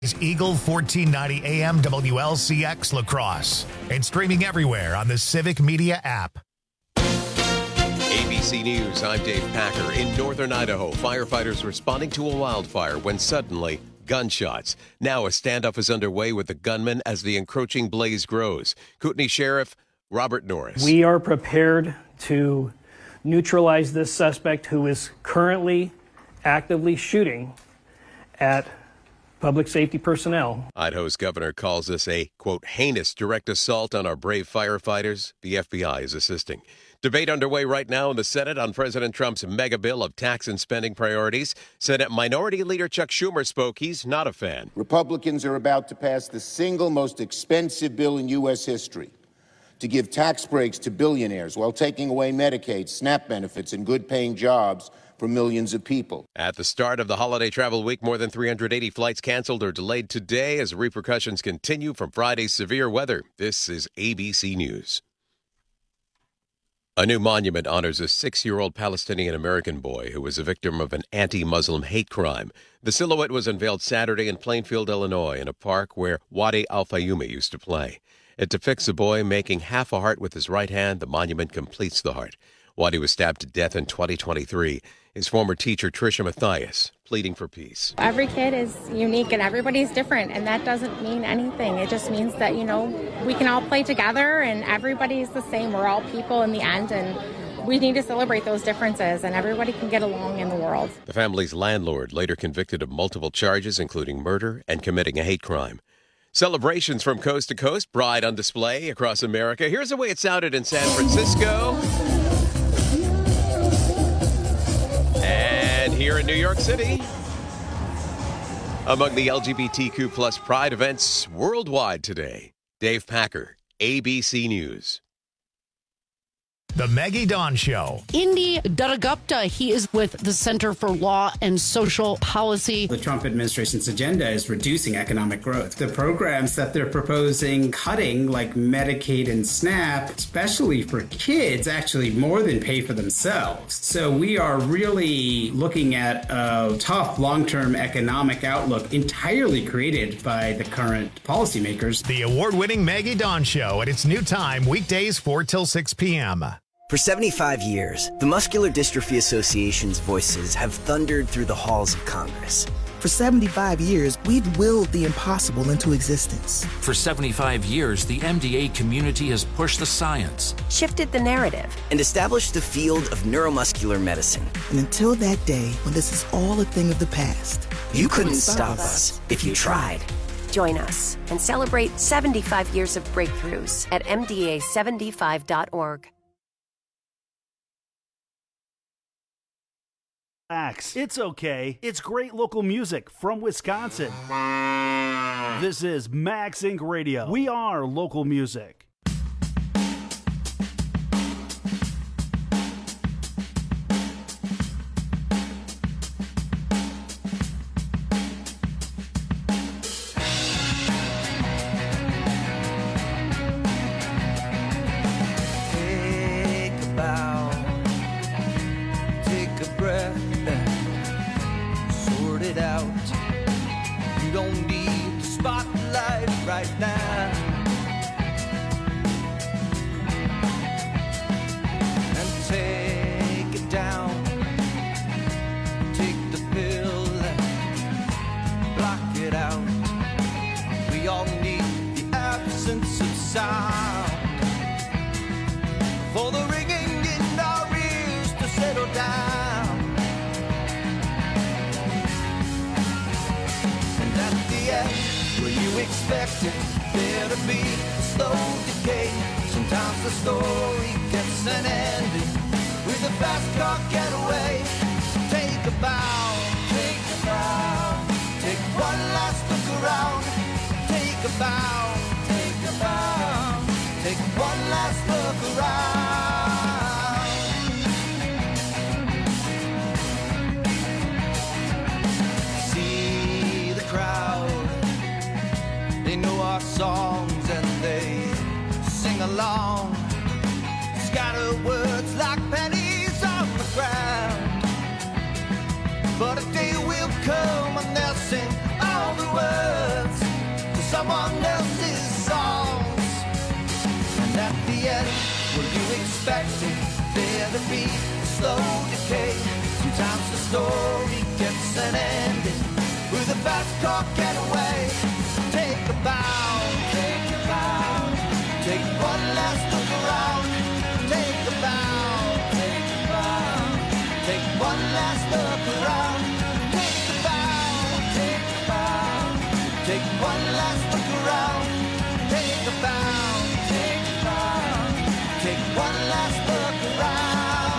is Eagle 1490 AM WLCX La Crosse and streaming everywhere on the Civic Media app. ABC News, I'm Dave Packer. In northern Idaho, firefighters responding to a wildfire when suddenly gunshots. Now a standoff is underway with the gunman as the encroaching blaze grows. Kootenai Sheriff Robert Norris. We are prepared to neutralize this suspect who is currently actively shooting at public safety personnel. Idaho's governor calls this a, quote, heinous direct assault on our brave firefighters. The FBI is assisting. Debate underway right now in the Senate on President Trump's mega bill of tax and spending priorities. Senate Minority Leader Chuck Schumer spoke. He's not a fan. Republicans are about to pass the single most expensive bill in U.S. history to give tax breaks to billionaires while taking away Medicaid, SNAP benefits, and good-paying jobs for millions of people. At the start of the holiday travel week, more than 380 flights canceled or delayed today as repercussions continue from Friday's severe weather. This is ABC News. A new monument honors a 6-year-old Palestinian-American boy who was a victim of an anti-Muslim hate crime. The silhouette was unveiled Saturday in Plainfield, Illinois, in a park where Wadi Al-Fayumi used to play. It depicts a boy making half a heart with his right hand. The monument completes the heart. Wadi was stabbed to death in 2023. His former teacher, Tricia Mathias, pleading for peace. Every kid is unique and everybody's different, and that doesn't mean anything. It just means that, we can all play together and everybody's the same. We're all people in the end, and we need to celebrate those differences, and everybody can get along in the world. The family's landlord, later convicted of multiple charges, including murder and committing a hate crime. Celebrations from coast to coast, Pride on display across America. Here's the way it sounded in San Francisco. And here in New York City. Among the LGBTQ plus Pride events worldwide today. Dave Packer, ABC News. The Maggie Dawn Show. Indy Dadagupta, he is with the Center for Law and Social Policy. The Trump administration's agenda is reducing economic growth. The programs that they're proposing cutting, like Medicaid and SNAP, especially for kids, actually more than pay for themselves. So we are really looking at a tough long-term economic outlook entirely created by the current policymakers. The award-winning Maggie Dawn Show at its new time, weekdays 4 till 6 p.m. For 75 years, the Muscular Dystrophy Association's voices have thundered through the halls of Congress. For 75 years, we've willed the impossible into existence. For 75 years, the MDA community has pushed the science, shifted the narrative, and established the field of neuromuscular medicine. And until that day, when this is all a thing of the past, you couldn't stop us if you tried. Join us and celebrate 75 years of breakthroughs at MDA75.org. It's okay. It's great local music from Wisconsin. This is Max Inc. Radio. We are local music. Right now, and take it down, take the pill, block it out. We all need the absence of sound for the ringing in our ears to settle down. And at the end, you expected there to be a slow decay. Sometimes the story gets an ending with a fast car getaway. Take a bow, take a bow, take one last look around. Take a bow, take a bow, take one last look around. See the crowd, they know our songs and they sing along. Scatter words like pennies on the ground. But a day will come and they'll sing all the words. someone else's songs. And at the end, were you expecting there to be slow decay? Sometimes the story gets an ending with a fast car getaway. Take a bow, take a bow, take one last look around. Take a bow, take a bow, take one last look around. Take a bow, take a bow, take one last look around. Take a bow, take a bow, take one last look around.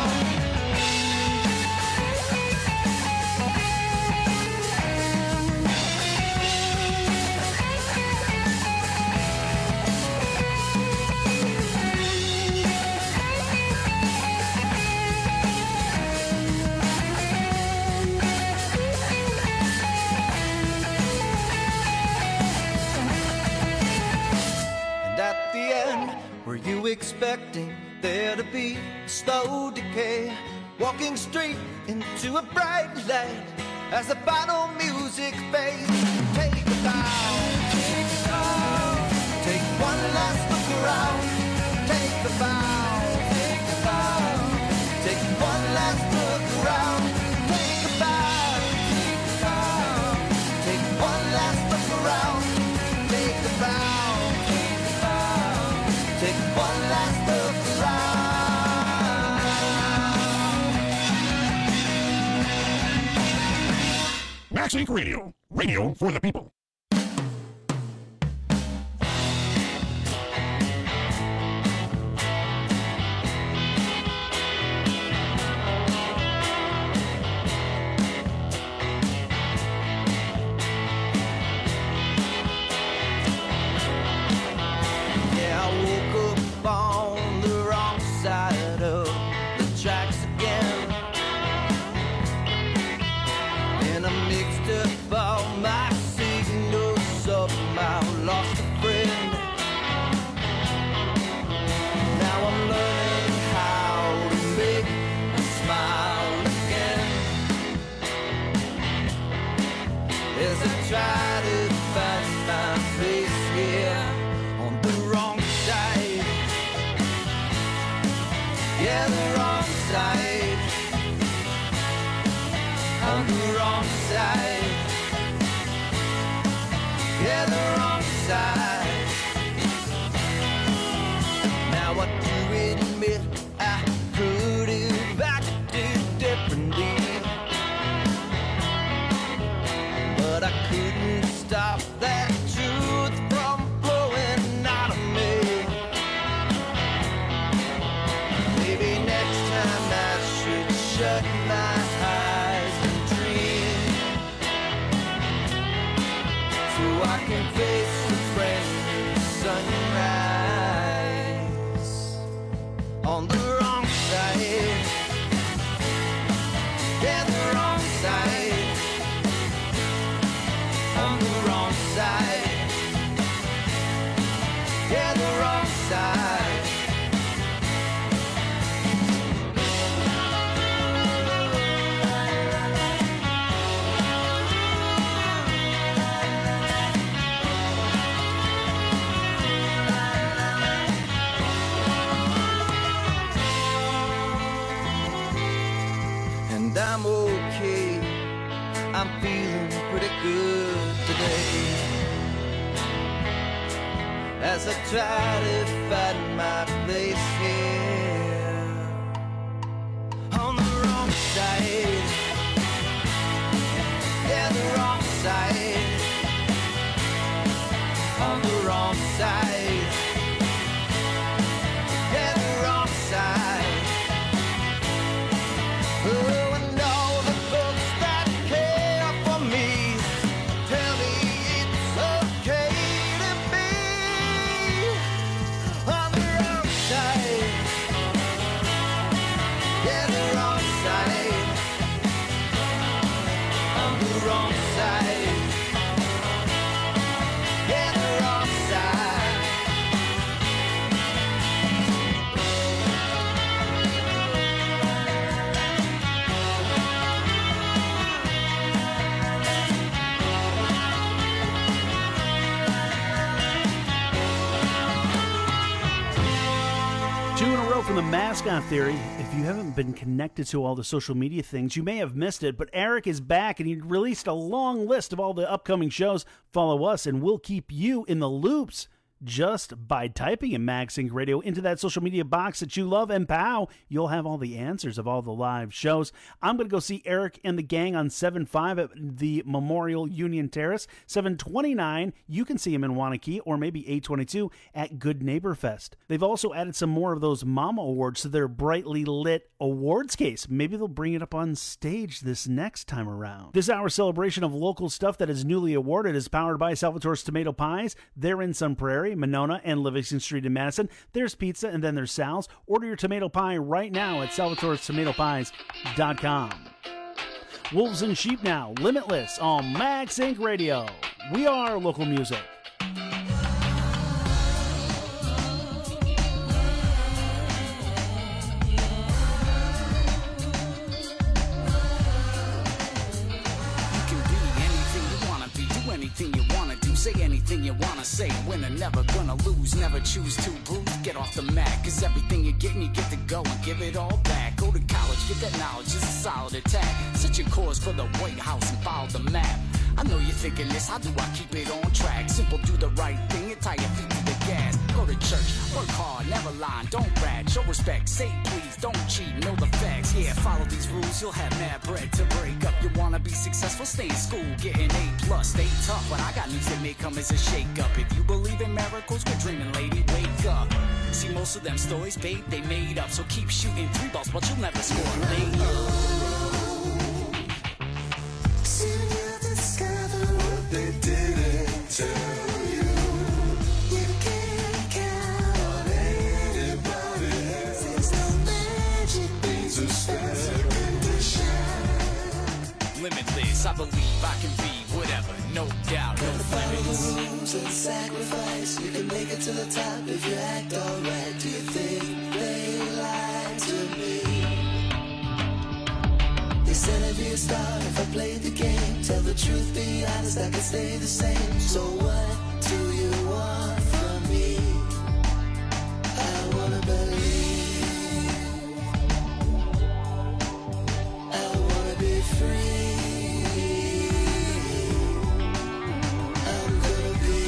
Were you expecting there to be a slow decay? Walking straight into a bright light as the final music fades. Take a bow, take a bow, take one last look around. Take a bow, take a bow, take one last look around. Take a bow, take a bow, take one last look around. Take a bow, take a bow, take one last look around. Max Inc. Radio. Radio for the people. I'm okay, I'm feeling pretty good today. As I try to find my place here on the wrong side, yeah, the wrong side, on the wrong side, yeah, the wrong side. Oh, and all the folks that care for me tell me it's okay to be on the wrong side, from the Mascot Theory. If you haven't been connected to all the social media things, you may have missed it, but Eric is back and he released a long list of all the upcoming shows. Follow us and we'll keep you in the loops just by typing in MagSync Radio into that social media box that you love, and pow, you'll have all the answers of all the live shows. I'm going to go see Eric and the gang on 7/5 at the Memorial Union Terrace. 7/29, you can see him in Wanakee, or maybe 8/22 at Good Neighbor Fest. They've also added some more of those Mama Awards to their brightly lit awards case. Maybe they'll bring it up on stage this next time around. This hour's celebration of local stuff that is newly awarded is powered by Salvatore's Tomato Pies. They're in Sun Prairie, Monona, and Livingston Street in Madison. There's pizza, and then there's Sal's. Order your tomato pie right now at salvatorestomatopies.com. Wolves and Sheep now, Limitless on MagSync Radio. We are local music. Anything you wanna do, say anything you wanna say. Winner, never gonna lose, never choose to bruise. Get off the mat, cause everything you're getting, you get to go and give it all back. Go to college, get that knowledge, it's a solid attack. Set your course for the White House and follow the map. I know you're thinking this, how do I keep it on track? Simple, do the right thing and tie your feet to the gas. Go to church, work hard, never lie, don't brag. Show respect, say please, don't cheat, know the facts. Yeah, follow these rules, you'll have mad bread to break up. You wanna be successful, stay in school, get an A+, stay tough. But I got news that may come as a shake-up. If you believe in miracles, quit dreaming, lady, wake up. See, most of them stories, babe, they made up. So keep shooting 3 balls, but you'll never score a layup. They didn't tell you. You can't count on anybody. There's no magic things are expected to shine. Limitless, I believe I can be whatever, no doubt, no limits. Follow the rules and sacrifice. You can make it to the top if you act alright. Do you think they lied to me? They said I'd be a star if I played the game. Tell the truth, be honest, I can stay the same. So what do you want from me? I wanna believe. I wanna be free. I'm gonna be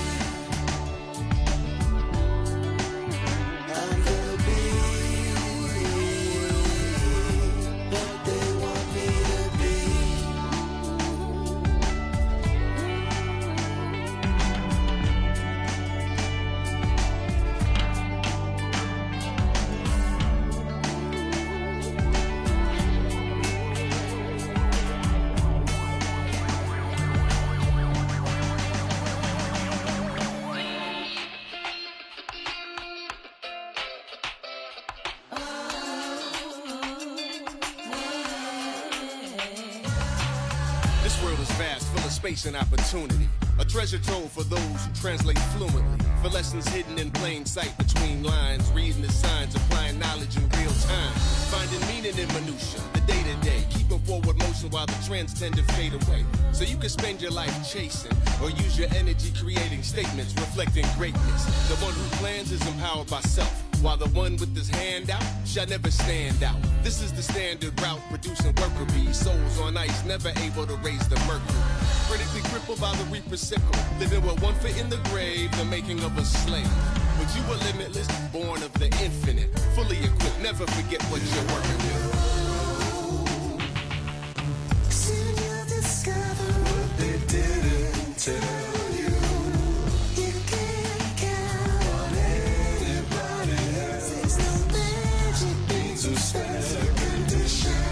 what they want me to be. Space and opportunity, a treasure trove for those who translate fluently, for lessons hidden in plain sight between lines, reading the signs, applying knowledge in real time, finding meaning in minutia, the day-to-day, keeping forward motion while the trends tend to fade away, so you can spend your life chasing, or use your energy creating statements reflecting greatness. The one who plans is empowered by self, while the one with his hand out shall never stand out. This is the standard route, producing worker bees, souls on ice, never able to raise the mercury. Critically crippled by the reaper's sickle, living with one foot in the grave, the making of a slave. But you were limitless, born of the infinite, fully equipped, never forget what you're working with. Soon you'll discover what they didn't tell you. You can't count on anybody else. There's no magic things are expected to shine.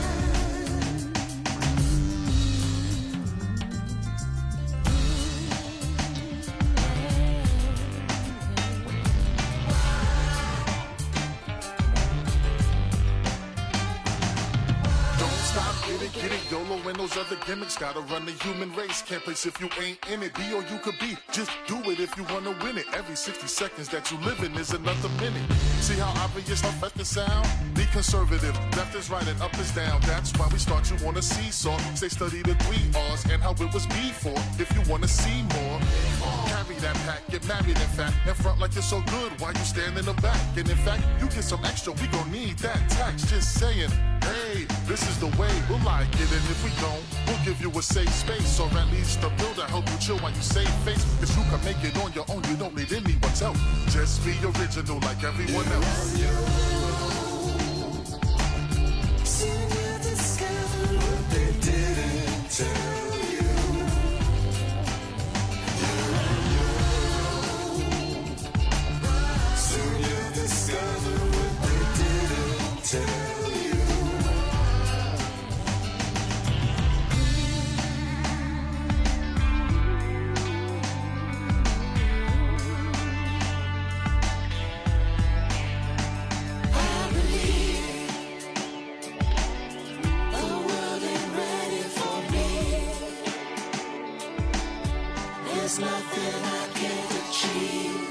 Get it, YOLO and those other gimmicks. Gotta run the human race. Can't place if you ain't in it. Be or you could be. Just do it if you wanna win it. Every 60 seconds that you living is another minute. See how obvious stuff at the sound? Be conservative. Left is right and up is down. That's why we start you on a seesaw. Say study the 3 R's and how it was before. If you wanna see more, carry that pack, get married in fact, and front like you're so good while you stand in the back. And in fact, you get some extra, we gon' need that tax. Just saying, hey, this is the way, we'll like it. And if we don't, we'll give you a safe space, or at least a builder help you chill while you save face. Cause you can make it on your own, you don't need anyone's help. Just be original like everyone else. Soon you'll discover what they didn't tell you. Soon you'll discover what they didn't tell you. I believe the world ain't ready for me. There's nothing I can't achieve.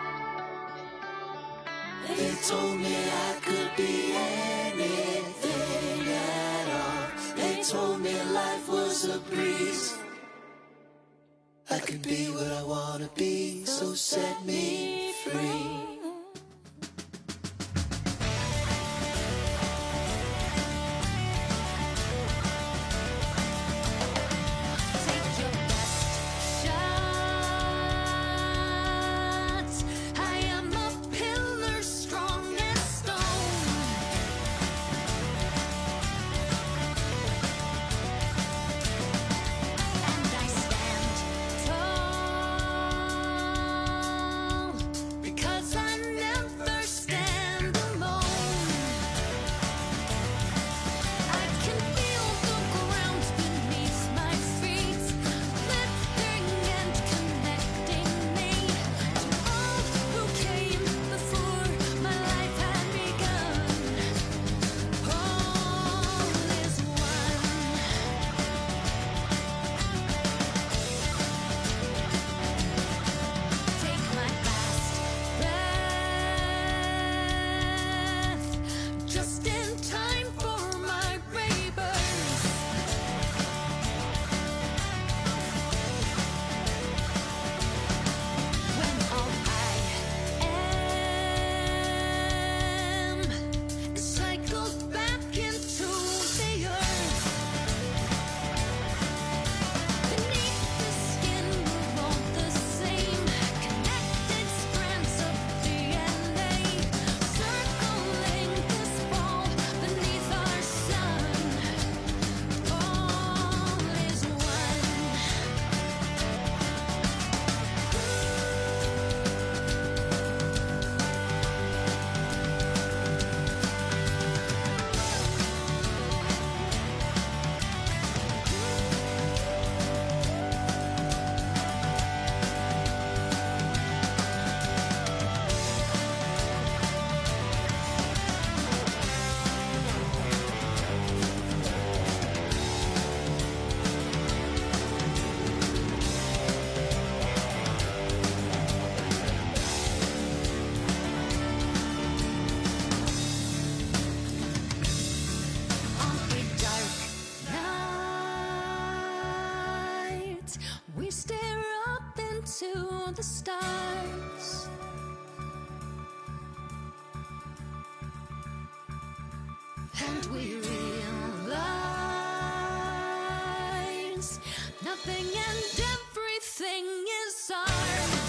They told me I could be anything at all. They told me life was a breeze. I could be what I wanna be, so set me free. I am a pillar strong as stone. And I stand tall because I never stand alone. I can feel the ground beneath my feet, lifting and connecting me to all who came before my life had begun. All is one. Take my last breath, just in time for my rebirth. When all I am is cycled back into the earth. Beneath the skin we're all the same, connected strands of DNA, circling this ball beneath our sun. All is one. On a dark night, we stare up into the stars. And we realize nothing and everything is ours.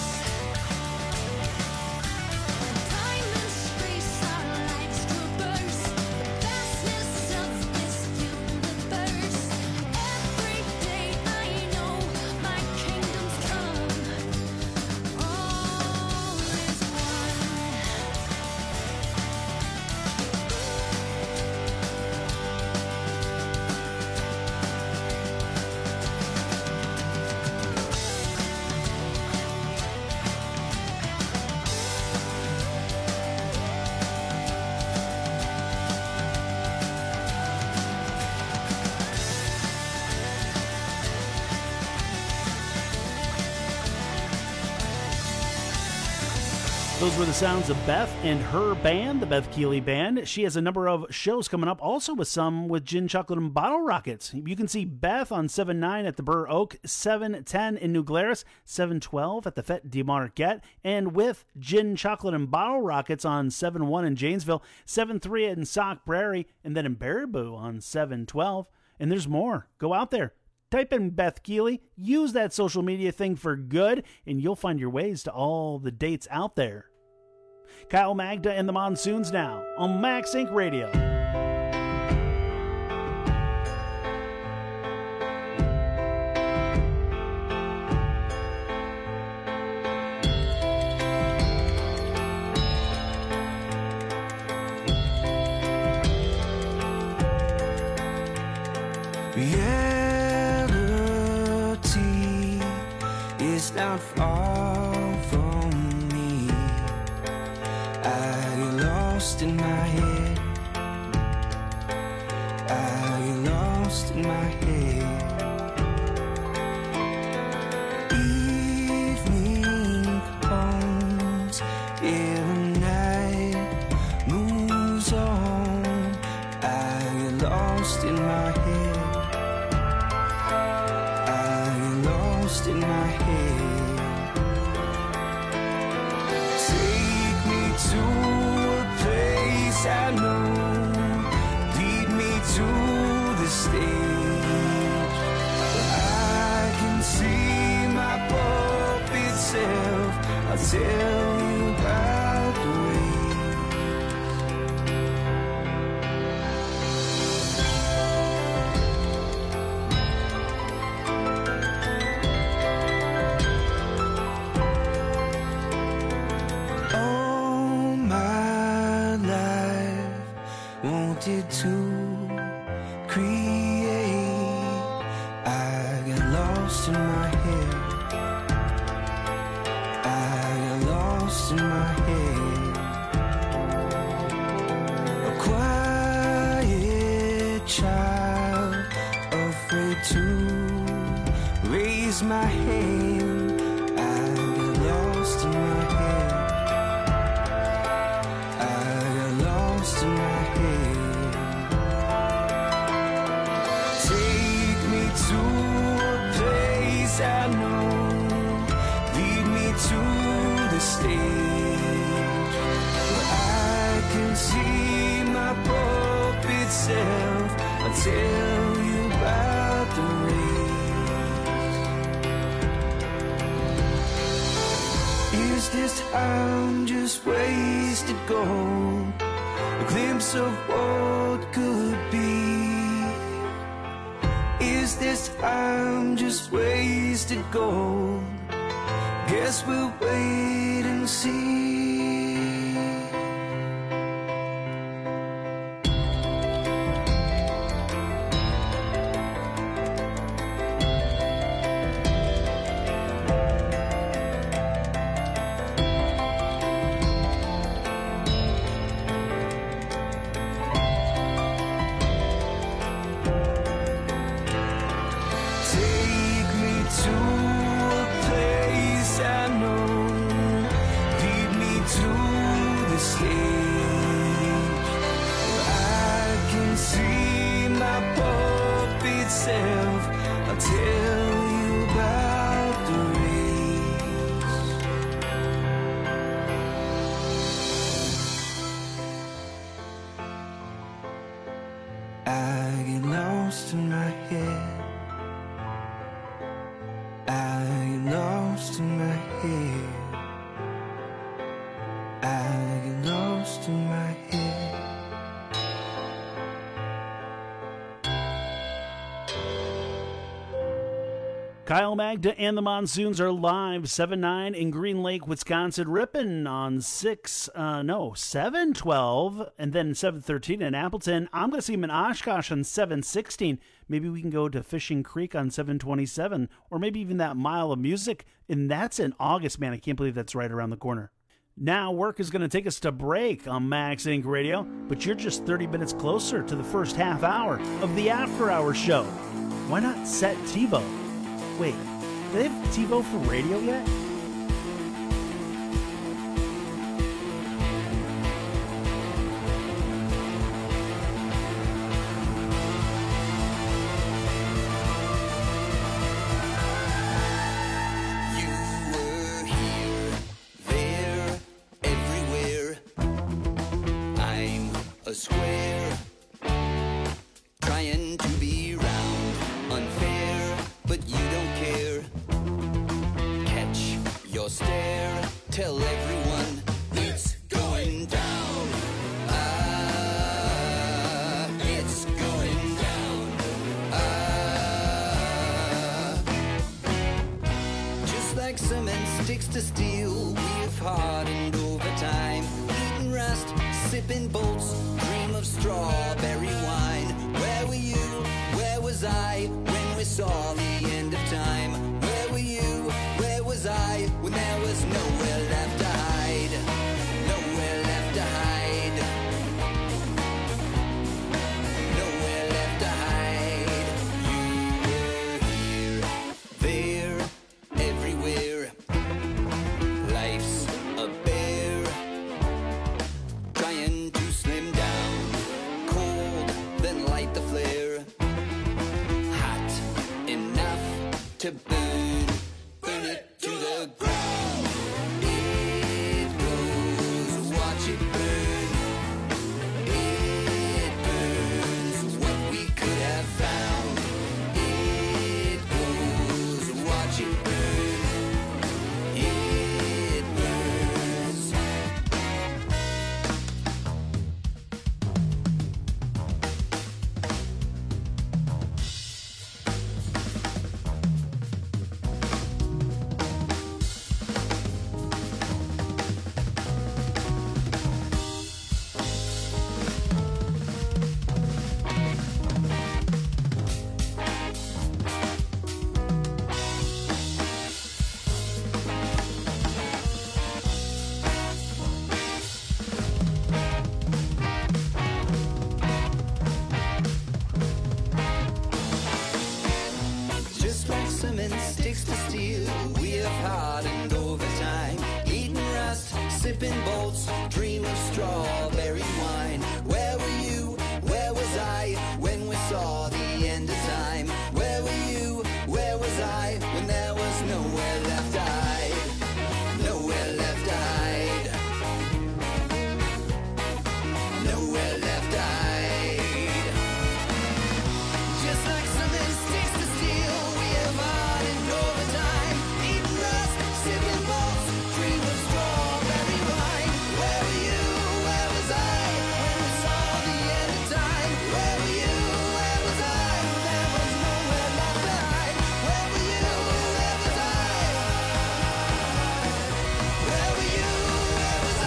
Time and space, our lives traverse the vastness of this universe. Every day I know my kingdom's come. All Those were the sounds of Beth and her band, the Beth Keeley Band. She has a number of shows coming up, also with some with Gin, Chocolate, and Bottle Rockets. You can see Beth on 7-9 at the Burr Oak, 7-10 in New Glarus, 7-12 at the Fête de Marquette, and with Gin, Chocolate, and Bottle Rockets on 7-1 in Janesville, 7-3 in Sauk Prairie, and then in Baraboo on 7-12. And there's more. Go out there. Type in Beth Keeley, use that social media thing for good, and you'll find your ways to all the dates out there. Kyle Magda and the Monsoons now on Max Inc. Radio. Reality is not far from me. I get lost in my head. I get lost in my head. Evening comes, yeah, the night moves on. I get lost in my head. In my head, take me to a place I know, lead me to the stage where I can see my puppet self. I'll tell you about the to create. I get lost in my head. I get lost in my head. A quiet child, afraid to raise my hand. I get lost in my head. I get lost in my head. I know, lead me to the stage where I can see my puppet self. I'll tell you about the race. Is this time just wasted gold? A glimpse of what could be? Is this time just wasted gold? Guess we'll wait and see. I'll tell you about the race. I get lost in my head. I get lost in my head. I get lost in my head. Kyle Magda and the Monsoons are live 7-9 in Green Lake, Wisconsin. Rippin' on 7-12 and then 7-13 in Appleton. I'm going to see him in Oshkosh on 7-16. Maybe we can go to Fishing Creek on 7-27 or maybe even that Mile of Music. And that's in August, man. I can't believe that's right around the corner. Now, work is going to take us to break on Max Inc. Radio, but you're just 30 minutes closer to the first half hour of the After Hours show. Why not set TiVo? Wait, do they have TiVo for radio yet? square, trying to be round, unfair, but you don't care. Catch your stare, tell everyone it's going down. It's going down. Just like cement sticks to steel, we've hardened over time. Eating rust, sipping bolts, dream of strawberry wine. Where were you? Where was I when we saw the end of time? Where were you? Where was I when there was nowhere left to hide? Nowhere left to hide. Nowhere left to hide. You were here, there, everywhere. Life's a bear, trying to slim down. Cold, then light the flare. Hot enough to burn, burn it to the ground. It goes, watch it burn. It burns what we could have found. It goes, watch it burn. It burns. Just like cement sticks to steel, we have hardened over time. Eating rust, sipping bolts, dream of strawberry wine. Where were you? Where was I when we saw the end of time? Where were you? Where was I when there was nowhere left to hide? Nowhere left to hide. Nowhere left to hide. Just like cement sticks to steel, we have hardened over time. Eating rust, sipping bolts, dream of strawberry wine. Where were you? Where was I when we saw the end of time? Where were you? Where was I when there was nowhere left to hide? Where were you? Where was I? Where were you? Where was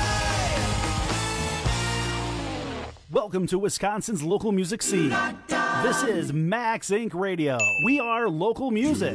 I? Welcome to Wisconsin's local music scene. This is Max Inc. Radio. We are local music.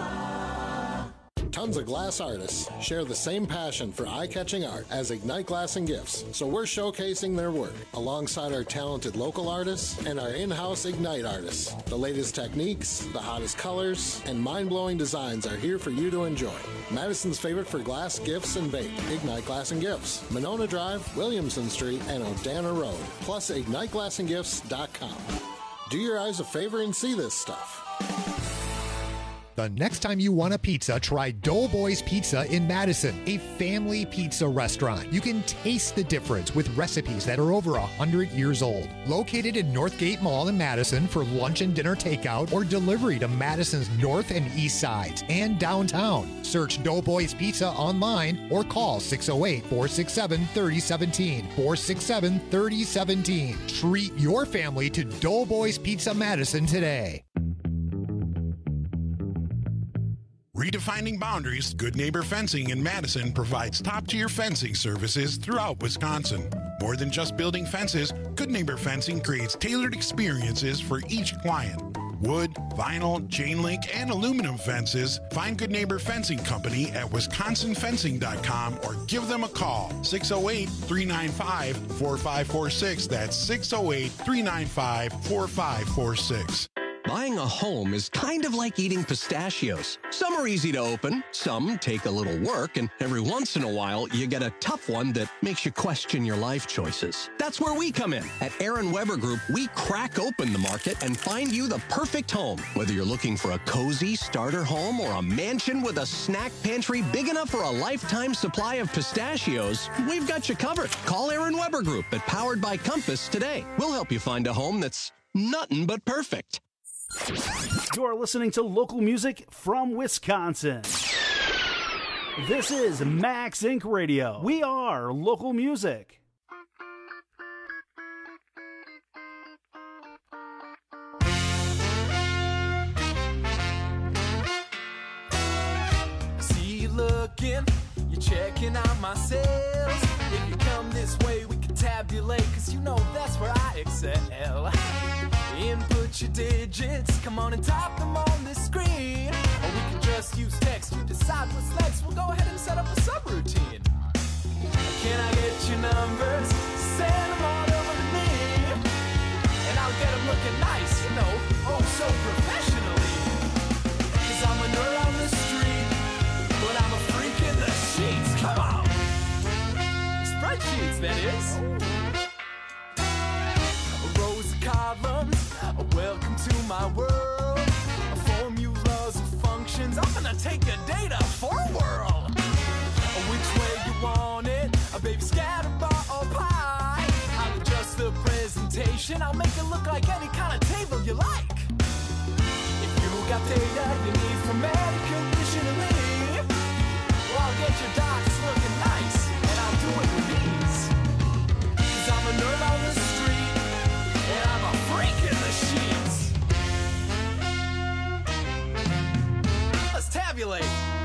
Tons of glass artists share the same passion for eye-catching art as Ignite Glass and Gifts, so we're showcasing their work alongside our talented local artists and our in-house Ignite artists. The latest techniques, the hottest colors, and mind-blowing designs are here for you to enjoy. Madison's favorite for glass, gifts, and bake, Ignite Glass and Gifts. Monona Drive, Williamson Street, and Odana Road, plus IgniteGlassandGifts.com. Do your eyes a favor and see this stuff. The next time you want a pizza, try Doughboys Pizza in Madison, a family pizza restaurant. You can taste the difference with recipes that are over 100 years old. Located in Northgate Mall in Madison for lunch and dinner takeout or delivery to Madison's north and east sides and downtown. Search Doughboys Pizza online or call 608-467-3017. 467-3017. Treat your family to Doughboys Pizza Madison today. Redefining boundaries, Good Neighbor Fencing in Madison provides top-tier fencing services throughout Wisconsin. More than just building fences, Good Neighbor Fencing creates tailored experiences for each client. Wood, vinyl, chain link, and aluminum fences. Find Good Neighbor Fencing Company at wisconsinfencing.com or give them a call. 608-395-4546. That's 608-395-4546. Buying a home is kind of like eating pistachios. Some are easy to open, some take a little work, and every once in a while, you get a tough one that makes you question your life choices. That's where we come in. At Aaron Weber Group, we crack open the market and find you the perfect home. Whether you're looking for a cozy starter home or a mansion with a snack pantry big enough for a lifetime supply of pistachios, we've got you covered. Call Aaron Weber Group at Powered by Compass today. We'll help you find a home that's nothing but perfect. You're listening to local music from Wisconsin. This is Max Inc. Radio. We are local music. See you looking, you're checking out my sales. If you come this way, we can tabulate, cause you know that's where I excel. Input your digits, come on and type them on the screen. Or we can just use text, you decide what's next. We'll go ahead and set up a subroutine. Can I get your numbers? Send them on over to me. And I'll get them looking nice, you know, oh so professionally. Cause I'm a nerd on the street, but I'm a freak in the sheets, come on. Spreadsheets, that is. Rows of columns, welcome to my world. Formulas and functions, I'm gonna take your data for a whirl. Which way you want it, a baby scatterbar or pie. I'll adjust the presentation, I'll make it look like any kind of table you like. If you got data you need from any conditionally, well, I'll get your docs looking nice, and I'll do it with ease. Cause I'm a nerd on the street, and I'm a freak in the sheets. Let's tabulate.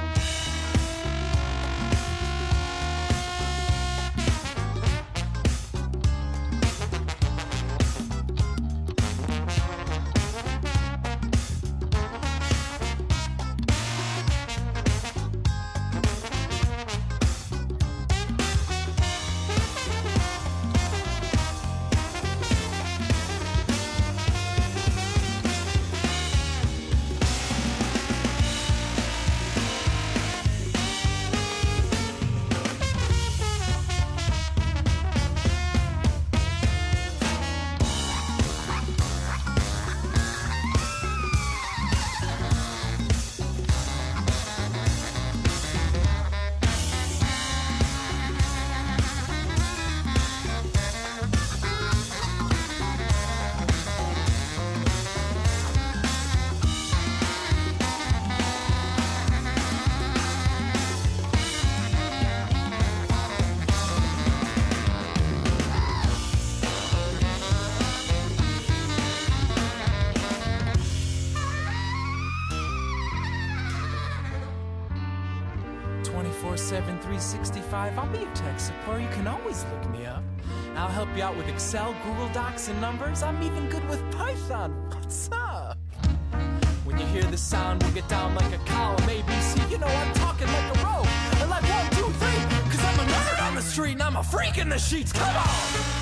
I'll be your tech support. You can always look me up. I'll help you out with Excel, Google Docs, and numbers. I'm even good with Python. What's up? When you hear the sound, we'll get down like a column ABC. You know I'm talking like a row. And like 1, 2, 3. Cause I'm a nerd on the street and I'm a freak in the sheets. Come on!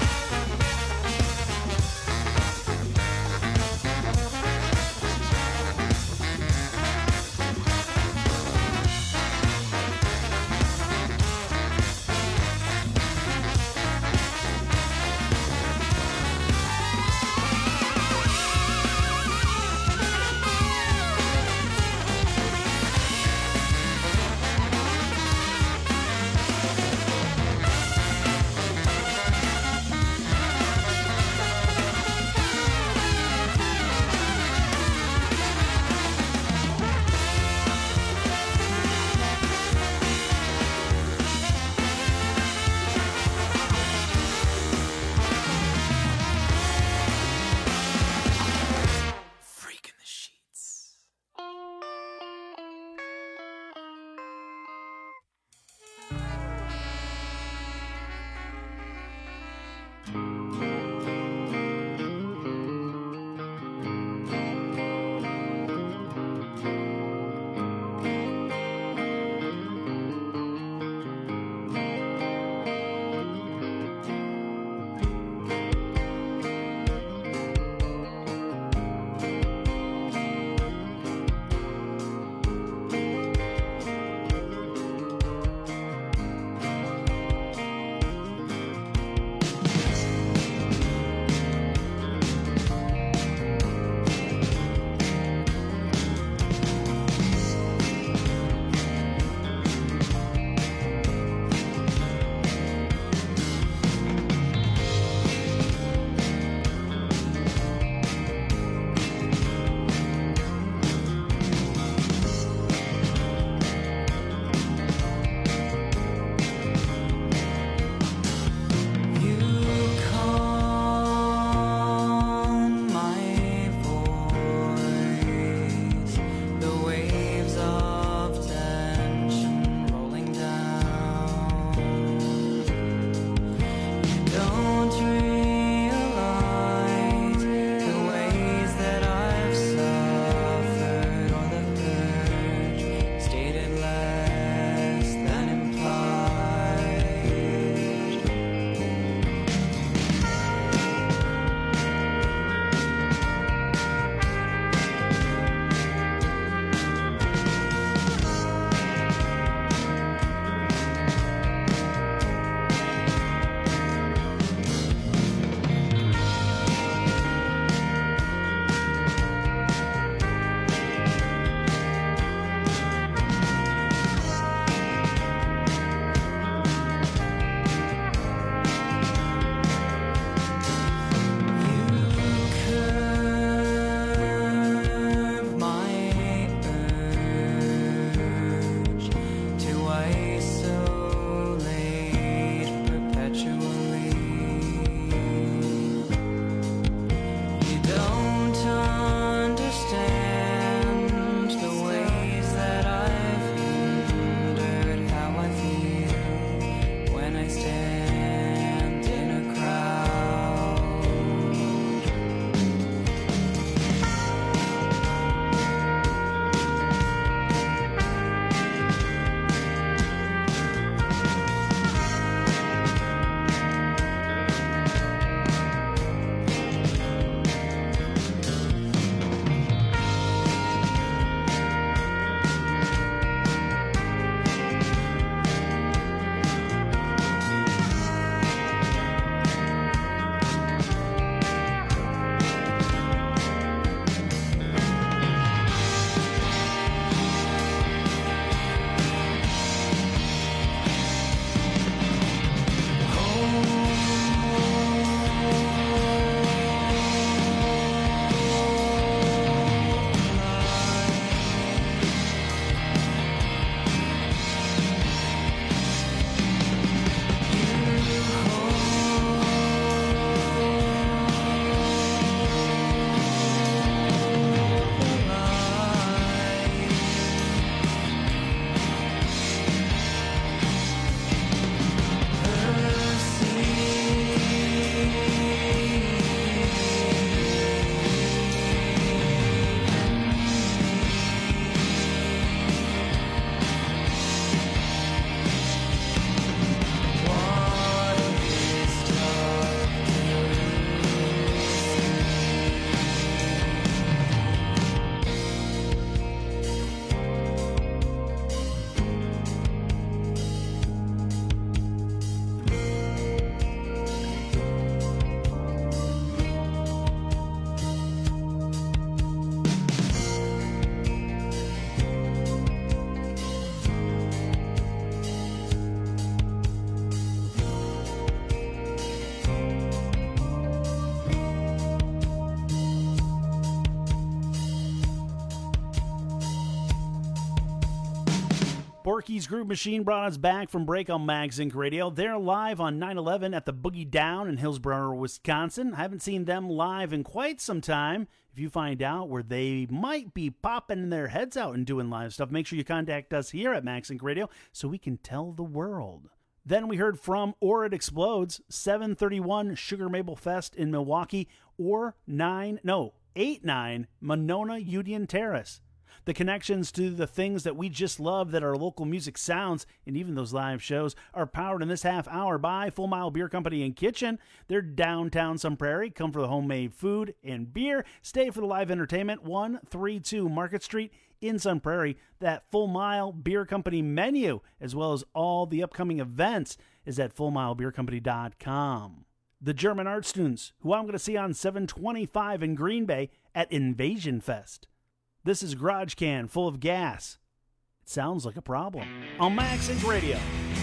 Corky's Groove Machine brought us back from break on Mags Inc. Radio. They're live on 9/11 at the Boogie Down in Hillsboro, Wisconsin. I haven't seen them live in quite some time. If you find out where they might be popping their heads out and doing live stuff, make sure you contact us here at Mags Inc. Radio so we can tell the world. Then we heard from Or It Explodes, 731 Sugar Maple Fest in Milwaukee, or 89 Monona Union Terrace. The connections to the things that we just love that our local music sounds, and even those live shows, are powered in this half hour by Full Mile Beer Company and Kitchen. They're downtown Sun Prairie. Come for the homemade food and beer. Stay for the live entertainment. 132 Market Street in Sun Prairie. That Full Mile Beer Company menu, as well as all the upcoming events, is at fullmilebeercompany.com. The German art students, who I'm going to see on 725 in Green Bay at Invasion Fest. This is Garage Can Full of Gas. It sounds like a problem. On Max Inc. Radio.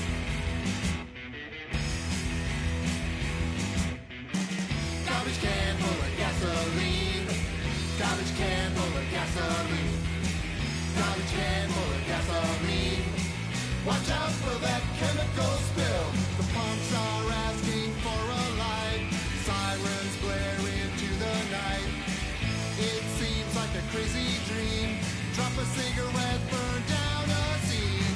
Garbage can full of gasoline. Garbage can full of gasoline. Garbage can full of gasoline. Watch out for that chemical spill. The pumps are asking for a light. Sirens blare into the night. It seems like a crazy dream. Drop a cigarette, burn down a scene.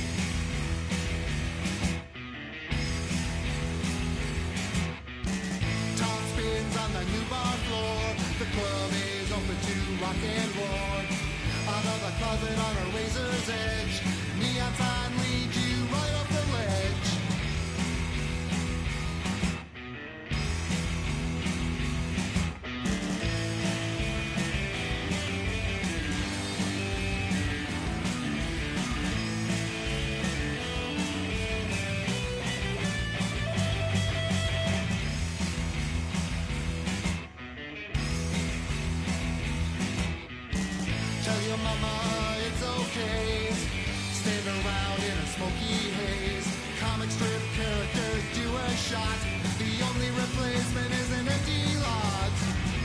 Tom spins on the new bar floor. The club is open to rock and roll. Out of the closet on a razor's edge. Neon sign leads you right off the ledge. Tell your mama it's okay. Stand around in a smoky haze. Comic strip characters do a shot. The only replacement is an empty lot.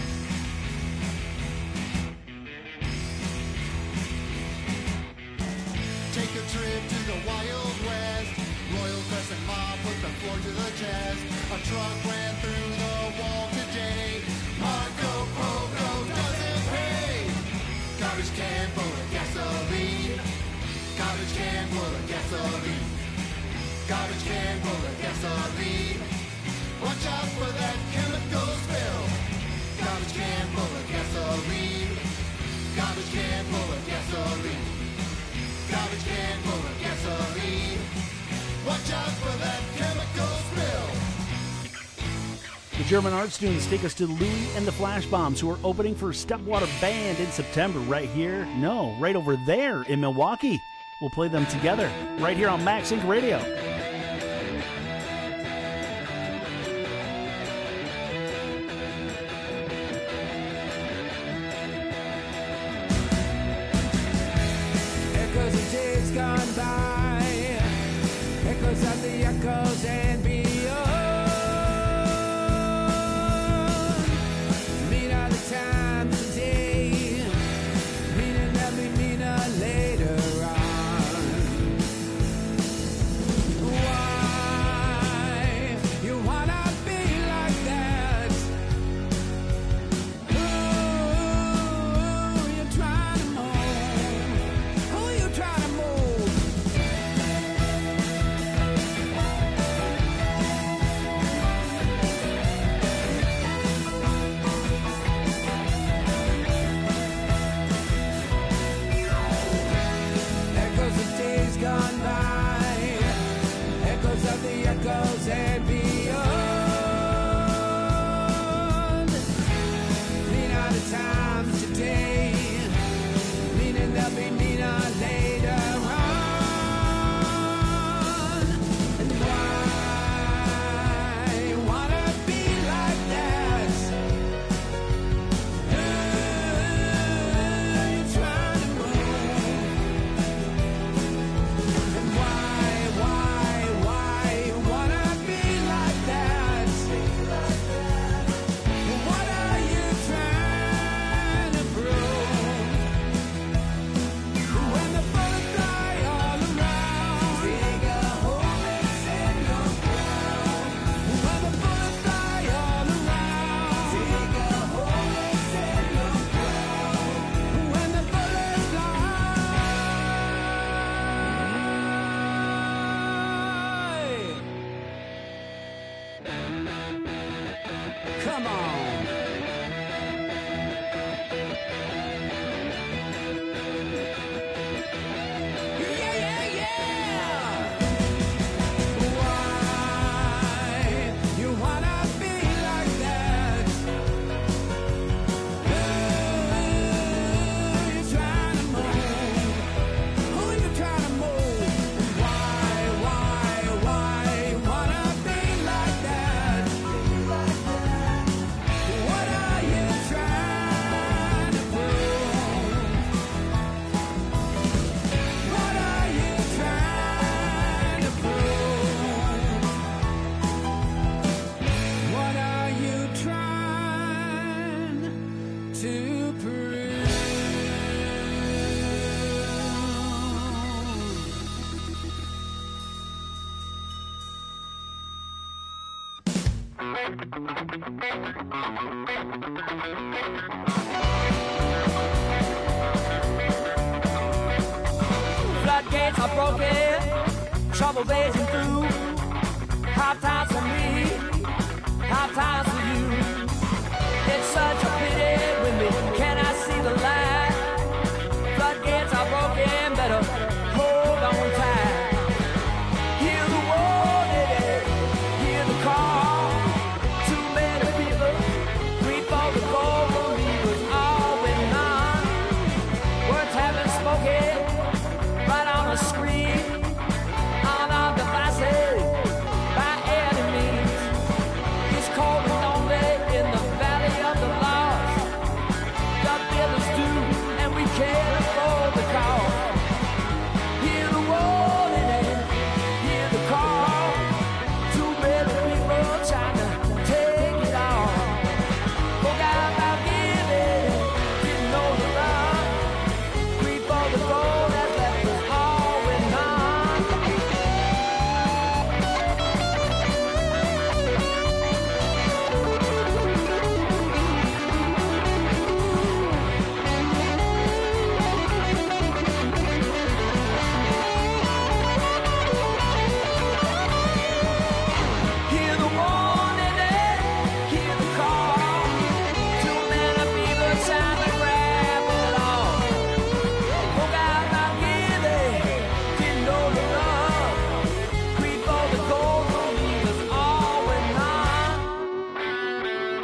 Take a trip to the Wild West. Royal Crescent Mob put the floor to the chest. A truck ran through the wall today. Marco Polo doesn't pay. Garbage can full of gasoline. Garbage can full of gasoline. Garbage can full of gasoline. Watch out for that chemical spill. Garbage can full of gasoline. Garbage can full of gasoline. Garbage can full of gasoline. Watch out for that chemical spill. The German art students take us to Louie and the Flash Bombs, who are opening for Stepwater Band in September right here. No, right over there in Milwaukee. We'll play them together right here on Max Inc. Radio. Echoes of days gone by. Echoes of the echoes and beyond. Mean are the times today. Meaning that we meaner later on. Why you wanna be like that? Who you trying to move? Who you trying to move? Floodgates are broken, trouble raging through. Hard times for me, hard times for you. It's such a pity when we cannot see the light. Floodgates are broken, better hold on tight. Hear the warning, hear the call. Too many people reach for the gold, believers all with none. Words haven't spoken, right on the screen, on our devices, by any means. It's cold and lonely in the valley of the lost. The bills due, and we can't afford the cost. Hear the warning, hear the call. Too many people trying to take it all. Forgot about giving, didn't know the love. Greed for the gold that left us all with none. Hear the warning, hear the call. Too many people trying to grab it all. Forgot about giving, didn't know the love. Greed for the gold, don't leave us all with none.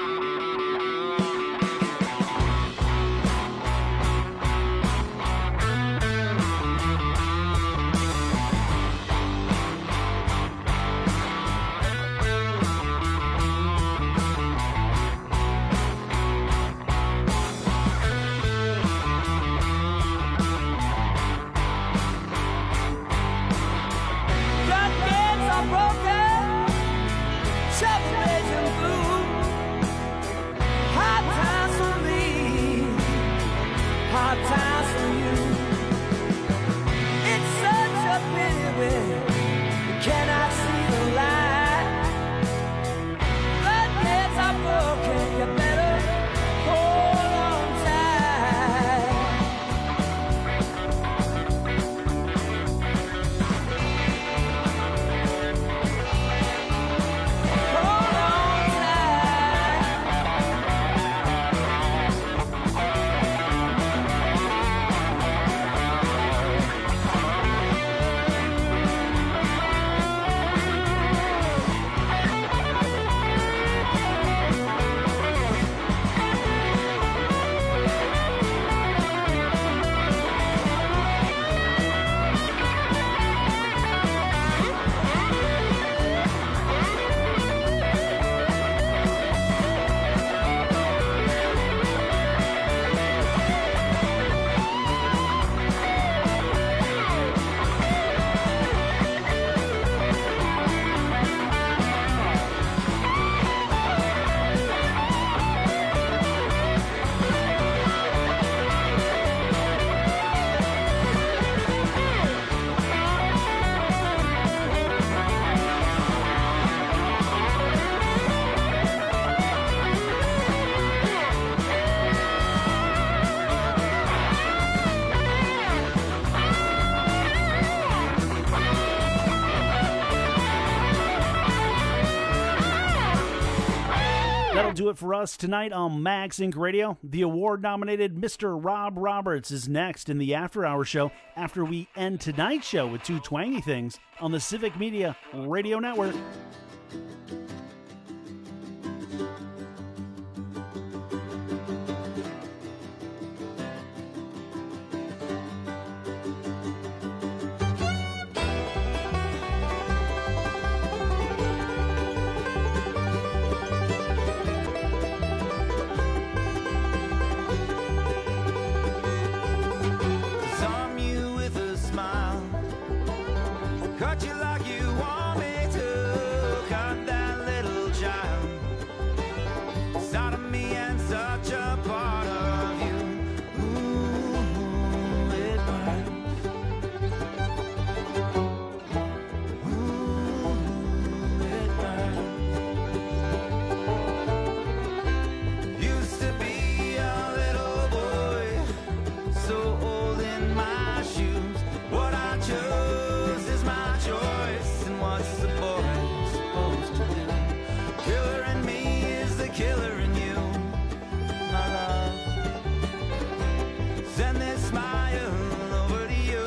Floodgates are broken, trouble raging through. Hard times for me, hard times for you. It's such a pity when you cannot see the light. Floodgates are broken, you better hold on tight. Hold on That'll do it for us tonight on Max Inc. Radio. The award-nominated Mr. Rob Roberts is next in the After Hour show after we end tonight's show with two twangy things on the Civic Media Radio Network. Disarm you with a smile, cut you like you want me to. a boy supposed to do? Killer in me is the killer in you, my love. Send this smile over to you.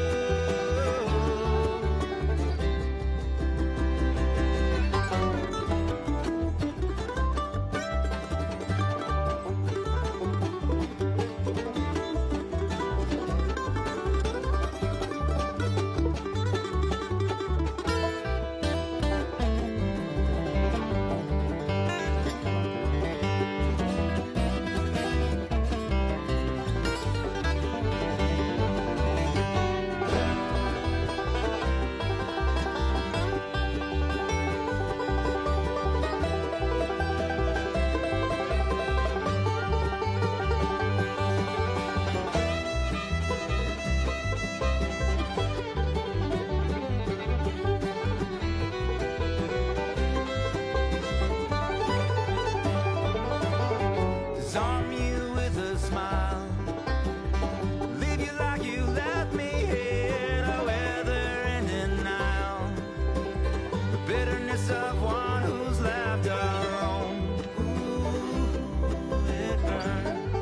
Disarm you with a smile, leave you like you left me here, no weather in denial, the bitterness of one who's left alone. Ooh, it burns.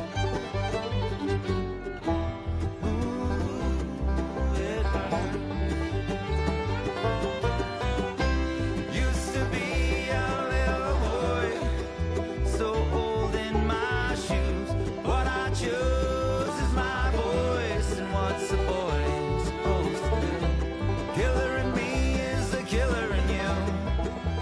Ooh, it burns. Used to be a little boy, so old in my shoes. What I choose is my voice, and what's a boy supposed to do? Killer in me is the killer in you,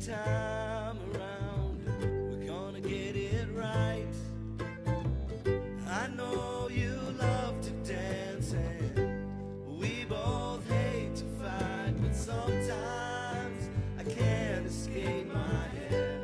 time around, we're gonna get it right. I know you love to dance and we both hate to fight, but sometimes I can't escape my head.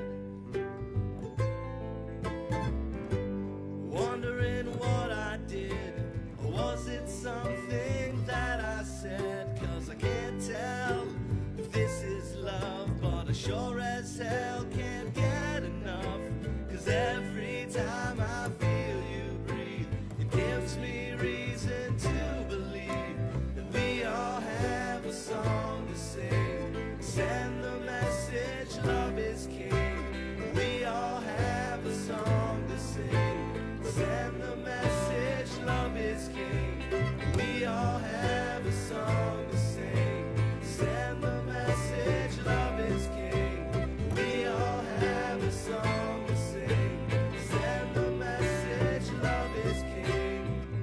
Wondering what I did, or was it something that I said? 'Cause I can't tell if this is love, but I sure as hell can't get enough. 'Cause every time I feel you breathe, it gives me reason to believe that we all have a song to sing. Send the message, love is king. We all have a song to sing. Send the message, love is king. We all have a song to sing. Send the message, love is king. We all have a song to sing. Send the message, love is king.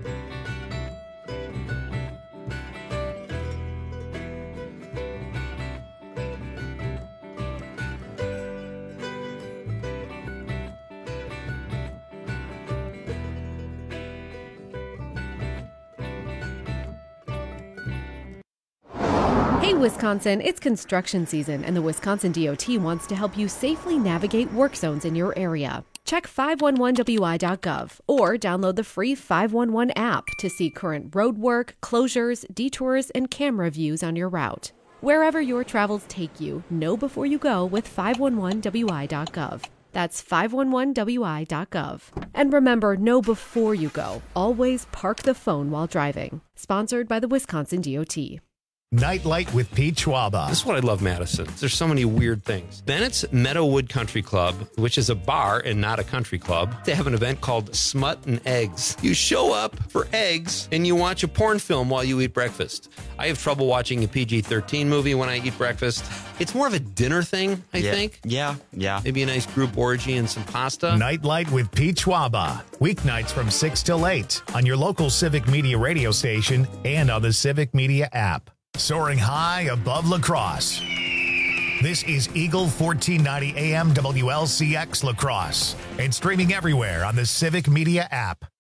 Hey Wisconsin, it's construction season and the Wisconsin DOT wants to help you safely navigate work zones in your area. Check 511wi.gov or download the free 511 app to see current road work, closures, detours, and camera views on your route. Wherever your travels take you, know before you go with 511wi.gov. That's 511wi.gov. And remember, know before you go. Always park the phone while driving. Sponsored by the Wisconsin DOT. Nightlight with Pete Schwaba. This is what I love, Madison. There's so many weird things. Bennett's Meadowood Country Club, which is a bar and not a country club, they have an event called Smut and Eggs. You show up for eggs and you watch a porn film while you eat breakfast. I have trouble watching a PG-13 movie when I eat breakfast. It's more of a dinner thing, I think. Yeah. Maybe a nice group orgy and some pasta. Nightlight with Pete Schwaba. Weeknights from 6 till 8 on your local Civic Media radio station and on the Civic Media app. Soaring high above La Crosse. This is Eagle 1490 AM WLCX La Crosse and streaming everywhere on the Civic Media app.